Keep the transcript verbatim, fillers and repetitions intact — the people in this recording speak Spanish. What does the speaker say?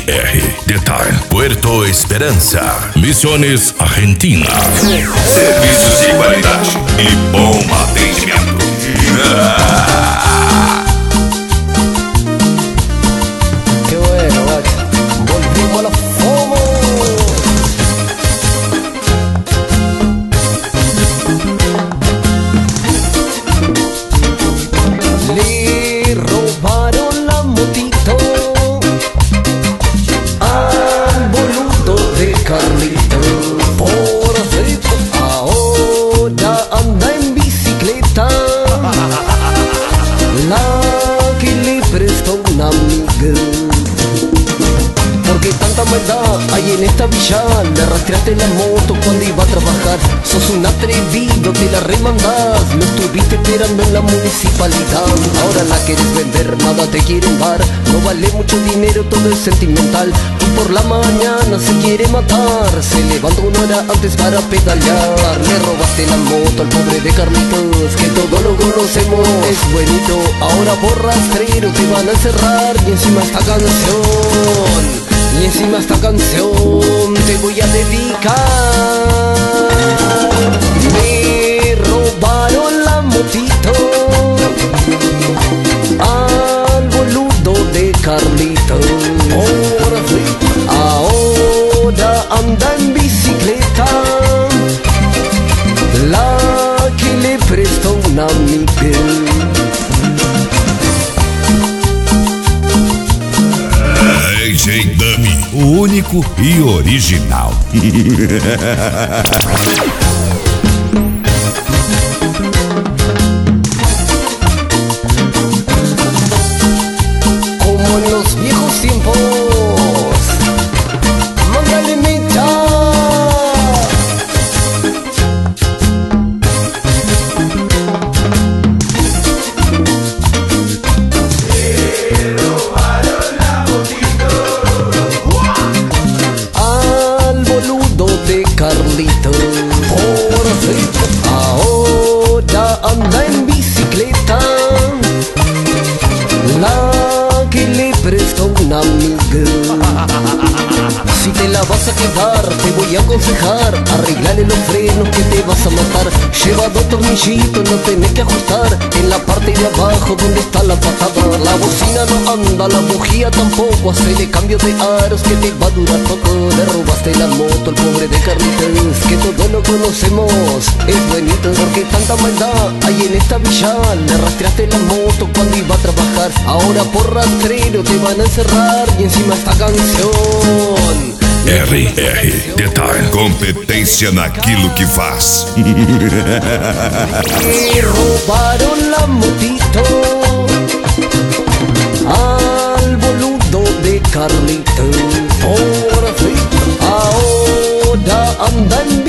R. Detail Puerto Esperança, Misiones, Argentina. Serviços de qualidade e bom atendimento. Qué bueno, guacho. Volvimos a la FOMO. Le robaron la motito al boludo de Carlito. Por cierto, ahora anda en bicicleta, la que le prestó una amiga. Porque tanta maldad hay en esta villa, le rastreaste la moto cuando iba a trabajar. Sos un atrevido, te la remandás, lo estuviste esperando en la municipalidad. Ahora la querés vender, nada te quieren dar, no vale mucho dinero, todo es sentimental. Y por la mañana se quiere matar, se levanta una hora antes para pedalear. Le robaste la moto al pobre de Carlitos, que todos lo conocemos, es buenito. Ahora por rastrero te van a encerrar y encima esta canción. Y encima esta canción te voy a dedicar. Me robaron la motito al boludo de Carlito. Ahora sí, ahora anda en bicicleta, la que le prestó una amiga. D J Dummy, o único e original. Como en los viejos tiempos, mándale mecha. Al boludo de Carlito. Por cierto, ahora anda en bicicleta, la que le prestó una amiga. Si te la vas a quedar, te voy a aconsejar, arreglale los frenos que te vas a matar. Lleva dos tornillitos, no tenés que ajustar en la parte de abajo donde está la patada. La bocina no anda, la bujía tampoco, hacele cambio de aros que te va a durar poco. Le robaste la moto al pobre de Carlitos, que todos lo conocemos, es buenito. Porque tanta maldad hay en esta villa, le rastreaste la moto cuando iba a trabajar. Ahora por rastrero te van a encerrar y encima esta canción. R R. Detail Competência naquilo que faz. Me robaron la motito al boludo de Carlito. Ahora sí, ahora anda en